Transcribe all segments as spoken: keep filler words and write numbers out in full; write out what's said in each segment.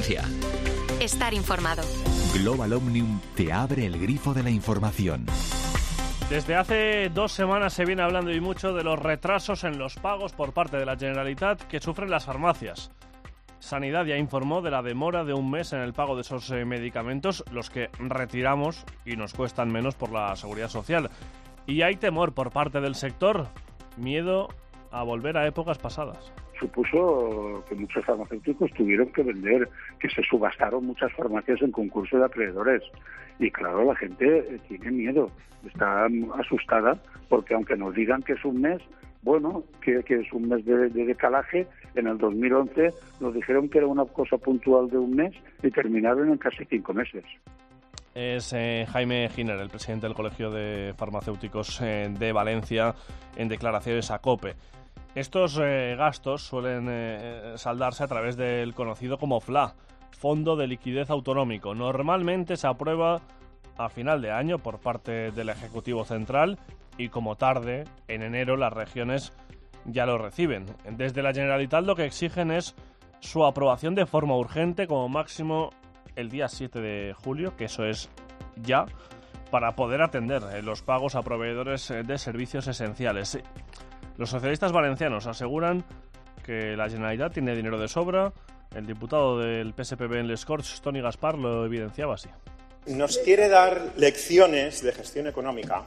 Valencia. Estar informado. Global Omnium te abre el grifo de la información. Desde hace dos semanas se viene hablando y mucho de los retrasos en los pagos por parte de la Generalitat que sufren las farmacias. Sanidad ya informó de la demora de un mes en el pago de esos eh, medicamentos, los que retiramos y nos cuestan menos por la Seguridad Social. Y hay temor por parte del sector, miedo a volver a épocas pasadas. Supuso que muchos farmacéuticos tuvieron que vender, que se subastaron muchas farmacias en concurso de acreedores. Y claro, la gente tiene miedo, está asustada, porque aunque nos digan que es un mes, bueno, que, que es un mes de, de decalaje, en el dos mil once nos dijeron que era una cosa puntual de un mes y terminaron en casi cinco meses. Es eh, Jaime Giner, el presidente del Colegio de Farmacéuticos eh, de Valencia, en declaraciones a COPE. Estos eh, gastos suelen eh, saldarse a través del conocido como F L A, Fondo de Liquidez Autonómico. Normalmente se aprueba a final de año por parte del Ejecutivo Central y como tarde, en enero, las regiones ya lo reciben. Desde la Generalitat lo que exigen es su aprobación de forma urgente, como máximo el día siete de julio, que eso es ya, para poder atender eh, los pagos a proveedores eh, de servicios esenciales. Los socialistas valencianos aseguran que la Generalitat tiene dinero de sobra. El diputado del P S P B en Les Corts, Toni Gaspar, lo evidenciaba así. Nos quiere dar lecciones de gestión económica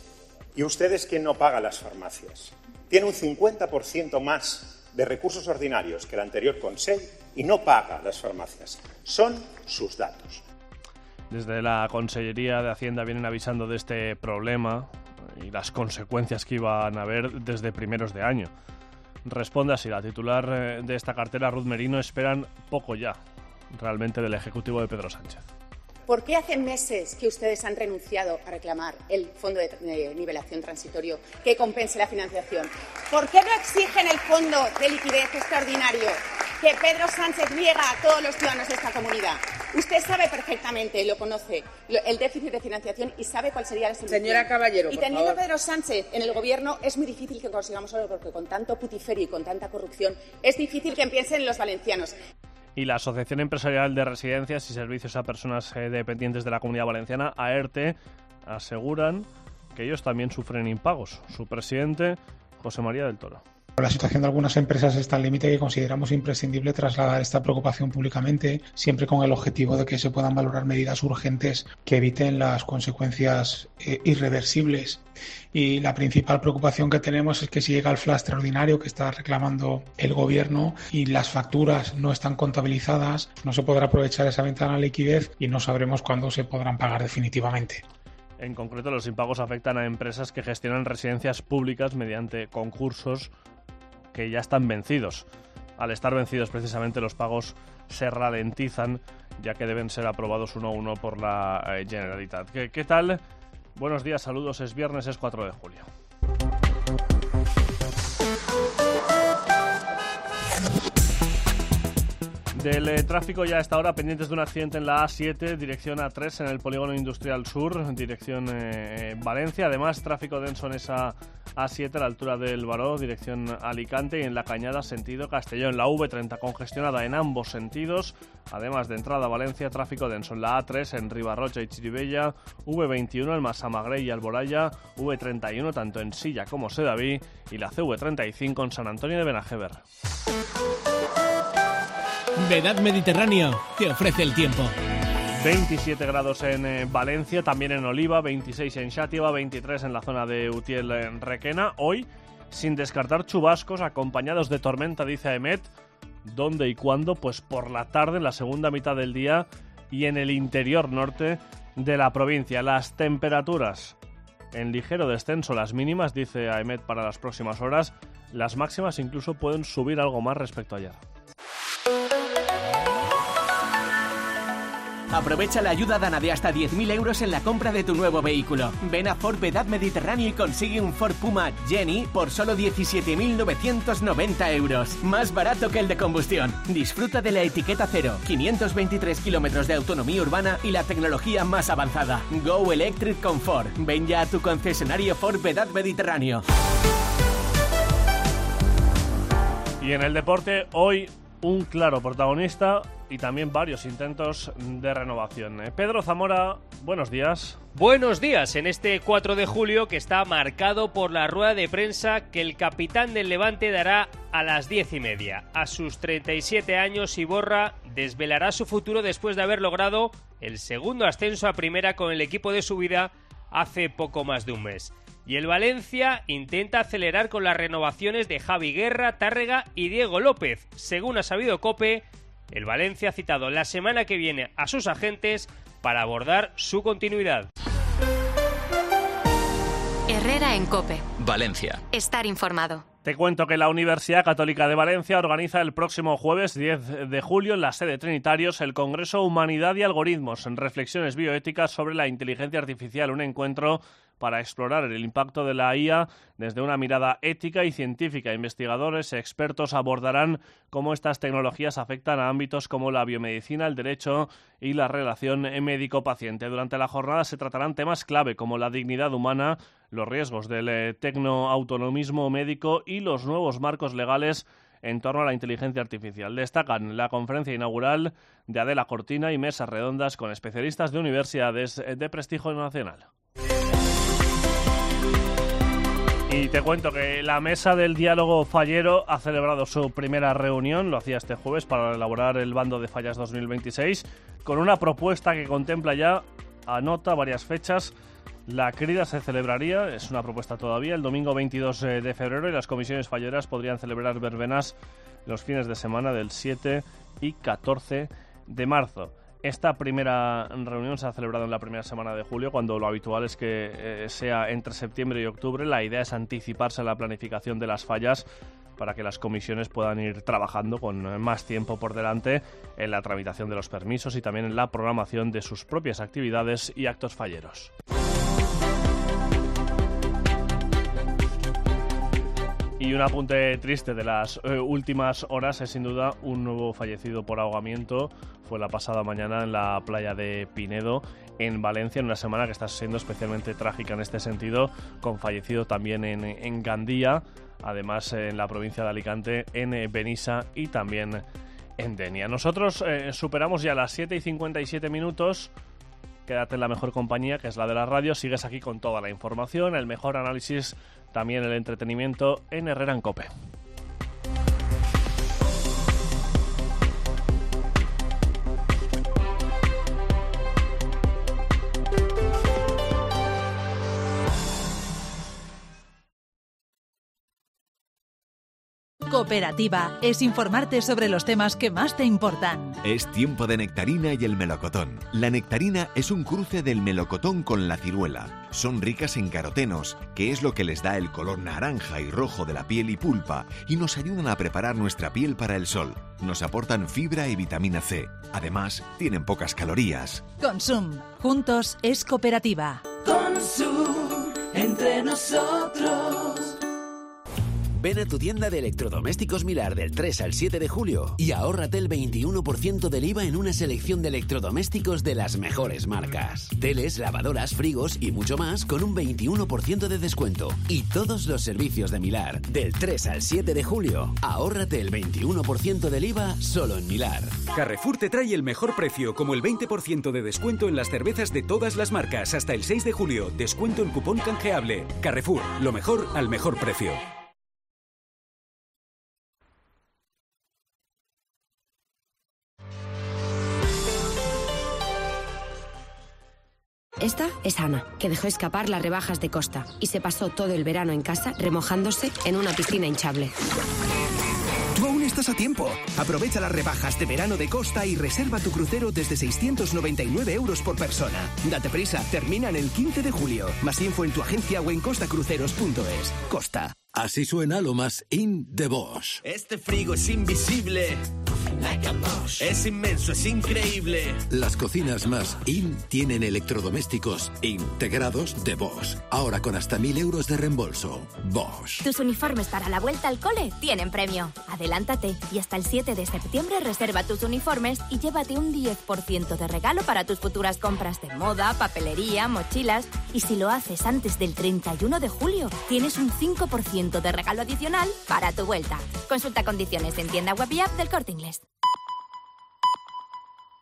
y usted es quien no paga las farmacias. Tiene un cincuenta por ciento más de recursos ordinarios que el anterior Consell y no paga las farmacias. Son sus datos. Desde la Consellería de Hacienda vienen avisando de este problema y las consecuencias que iban a haber desde primeros de año. Responde así la titular de esta cartera, Ruth Merino. Esperan poco ya, realmente, del Ejecutivo de Pedro Sánchez. ¿Por qué hace meses que ustedes han renunciado a reclamar el Fondo de Nivelación Transitorio que compense la financiación? ¿Por qué no exigen el Fondo de Liquidez Extraordinario que Pedro Sánchez niega a todos los ciudadanos de esta comunidad? Usted sabe perfectamente, lo conoce, el déficit de financiación y sabe cuál sería la solución. Señora Caballero, por Y teniendo favor. a Pedro Sánchez en el Gobierno es muy difícil que consigamos algo, porque con tanto putiferio y con tanta corrupción es difícil que piensen los valencianos. Y la Asociación Empresarial de Residencias y Servicios a Personas eh, Dependientes de la Comunidad Valenciana, AERTE, aseguran que ellos también sufren impagos. Su presidente, José María del Toro. La situación de algunas empresas está al límite que consideramos imprescindible trasladar esta preocupación públicamente, siempre con el objetivo de que se puedan valorar medidas urgentes que eviten las consecuencias eh, irreversibles. Y la principal preocupación que tenemos es que si llega el F L A extraordinario que está reclamando el Gobierno y las facturas no están contabilizadas, no se podrá aprovechar esa ventana de liquidez y no sabremos cuándo se podrán pagar definitivamente. En concreto, los impagos afectan a empresas que gestionan residencias públicas mediante concursos que ya están vencidos. Al estar vencidos, precisamente, los pagos se ralentizan, ya que deben ser aprobados uno a uno por la eh, Generalitat. ¿Qué, ¿Qué tal? Buenos días, saludos. Es viernes, es cuatro de julio. Del eh, tráfico ya a esta hora, pendientes de un accidente en la A siete, dirección A tres, en el Polígono Industrial Sur, dirección eh, Valencia. Además, tráfico denso en esa A siete a la altura del Baró, dirección Alicante, y en la Cañada, sentido Castellón. La V treinta congestionada en ambos sentidos. Además de entrada a Valencia, tráfico denso en la A tres, en Ribarroja y Chirivella, V veintiuno en Massamagrell y Alboraya, V treinta y uno tanto en Silla como Sedaví, y la C V treinta y cinco en San Antonio de Benajever. Vedad Mediterráneo te ofrece el tiempo. veintisiete grados en eh, Valencia, también en Oliva, veintiséis en Xàtiva, veintitrés en la zona de Utiel en Requena. Hoy, sin descartar chubascos acompañados de tormenta, dice AEMET. ¿Dónde y cuándo? Pues por la tarde, en la segunda mitad del día y en el interior norte de la provincia. Las temperaturas en ligero descenso, las mínimas, dice AEMET, para las próximas horas. Las máximas incluso pueden subir algo más respecto a ayer. Aprovecha la ayuda Dana de hasta diez mil euros en la compra de tu nuevo vehículo. Ven a Ford Vedad Mediterráneo y consigue un Ford Puma Jenny por solo diecisiete mil novecientos noventa euros. Más barato que el de combustión. Disfruta de la etiqueta cero, quinientos veintitrés kilómetros de autonomía urbana y la tecnología más avanzada. Go Electric con Ford. Ven ya a tu concesionario Ford Vedad Mediterráneo. Y en el deporte, hoy un claro protagonista y también varios intentos de renovación. Pedro Zamora, buenos días. Buenos días, en este cuatro de julio que está marcado por la rueda de prensa que el capitán del Levante dará a las diez y media. A sus treinta y siete años, Iborra desvelará su futuro después de haber logrado el segundo ascenso a primera con el equipo de su vida hace poco más de un mes. Y el Valencia intenta acelerar con las renovaciones de Javi Guerra, Tárrega y Diego López. Según ha sabido COPE, el Valencia ha citado la semana que viene a sus agentes para abordar su continuidad. Herrera en COPE. Valencia. Estar informado. Te cuento que la Universidad Católica de Valencia organiza el próximo jueves diez de julio en la sede Trinitarios el Congreso Humanidad y Algoritmos en Reflexiones Bioéticas sobre la Inteligencia Artificial, un encuentro para explorar el impacto de la I A desde una mirada ética y científica. Investigadores y expertos abordarán cómo estas tecnologías afectan a ámbitos como la biomedicina, el derecho y la relación médico-paciente. Durante la jornada se tratarán temas clave como la dignidad humana, los riesgos del eh, tecnoautonomismo médico y los nuevos marcos legales en torno a la inteligencia artificial. Destacan la conferencia inaugural de Adela Cortina y mesas redondas con especialistas de universidades de prestigio nacional. Y te cuento que la Mesa del Diálogo Fallero ha celebrado su primera reunión, lo hacía este jueves, para elaborar el Bando de Fallas dos mil veintiséis, con una propuesta que contempla ya, anota varias fechas. La crida se celebraría, es una propuesta todavía, el domingo veintidós de febrero, y las comisiones falleras podrían celebrar verbenas los fines de semana del siete y catorce de marzo. Esta primera reunión se ha celebrado en la primera semana de julio, cuando lo habitual es que eh, sea entre septiembre y octubre. La idea es anticiparse a la planificación de las fallas para que las comisiones puedan ir trabajando con más tiempo por delante en la tramitación de los permisos y también en la programación de sus propias actividades y actos falleros. Y un apunte triste de las eh, últimas horas es sin duda un nuevo fallecido por ahogamiento. Fue la pasada mañana en la playa de Pinedo, en Valencia, en una semana que está siendo especialmente trágica en este sentido, con fallecido también en, en Gandía, además en la provincia de Alicante, en eh, Benissa y también en Denia. Nosotros eh, superamos ya las siete y cincuenta y siete minutos. Quédate en la mejor compañía, que es la de la radio. Sigues aquí con toda la información, el mejor análisis, también el entretenimiento en Herrera en COPE. Cooperativa es informarte sobre los temas que más te importan. Es tiempo de nectarina y el melocotón. La nectarina es un cruce del melocotón con la ciruela. Son ricas en carotenos, que es lo que les da el color naranja y rojo de la piel y pulpa, y nos ayudan a preparar nuestra piel para el sol. Nos aportan fibra y vitamina C. Además, tienen pocas calorías. Consum. Juntos es cooperativa. Consum. Entre nosotros. Ven a tu tienda de electrodomésticos Milar del tres al siete de julio y ahórrate el veintiuno por ciento del I V A en una selección de electrodomésticos de las mejores marcas. Teles, lavadoras, frigos y mucho más con un veintiuno por ciento de descuento. Y todos los servicios de Milar del tres al siete de julio. Ahórrate el veintiuno por ciento del I V A solo en Milar. Carrefour te trae el mejor precio, como el veinte por ciento de descuento en las cervezas de todas las marcas hasta el seis de julio. Descuento en cupón canjeable. Carrefour, lo mejor al mejor precio. Esta es Ana, que dejó escapar las rebajas de Costa y se pasó todo el verano en casa remojándose en una piscina hinchable. Tú aún estás a tiempo. Aprovecha las rebajas de verano de Costa y reserva tu crucero desde seiscientos noventa y nueve euros por persona. Date prisa, terminan el quince de julio. Más info en tu agencia o en costacruceros punto es. Costa. Así suena lo más in de Bosch. Este frigo es invisible. Like a Bosch. Es inmenso, es increíble. Las cocinas más in tienen electrodomésticos integrados de Bosch. Ahora con hasta mil euros de reembolso. Bosch. Tus uniformes para la vuelta al cole tienen premio. Adelántate y hasta el siete de septiembre reserva tus uniformes y llévate un diez por ciento de regalo para tus futuras compras de moda, papelería, mochilas. Y si lo haces antes del treinta y uno de julio, tienes un cinco por ciento de regalo adicional para tu vuelta. Consulta condiciones en tienda web y app del Corte Inglés.